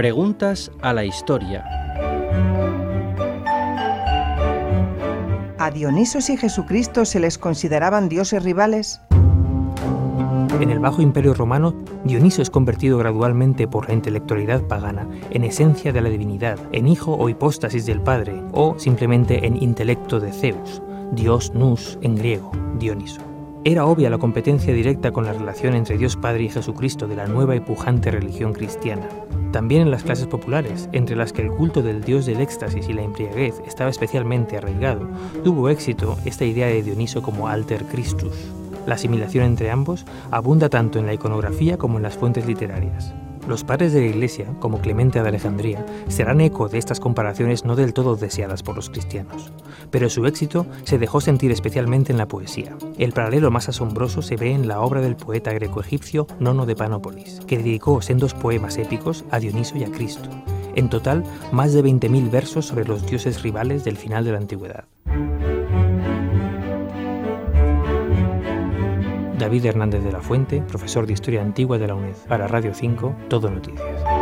Preguntas a la historia. ¿A Dionisos y Jesucristo se les consideraban dioses rivales? En el Bajo Imperio Romano, Dioniso es convertido gradualmente por la intelectualidad pagana en esencia de la divinidad, en hijo o hipóstasis del Padre, o simplemente en intelecto de Zeus, Dios nous en griego, Dioniso. Era obvia la competencia directa con la relación entre Dios Padre y Jesucristo de la nueva y pujante religión cristiana. También en las clases populares, entre las que el culto del dios del éxtasis y la embriaguez estaba especialmente arraigado, tuvo éxito esta idea de Dioniso como alter Christus. La asimilación entre ambos abunda tanto en la iconografía como en las fuentes literarias. Los padres de la Iglesia, como Clemente de Alejandría, serán eco de estas comparaciones no del todo deseadas por los cristianos. Pero su éxito se dejó sentir especialmente en la poesía. El paralelo más asombroso se ve en la obra del poeta greco-egipcio Nono de Panópolis, que dedicó sendos poemas épicos a Dioniso y a Cristo. En total, más de 20.000 versos sobre los dioses rivales del final de la antigüedad. David Hernández de la Fuente, profesor de Historia Antigua de la UNED. Para Radio 5, Todo Noticias.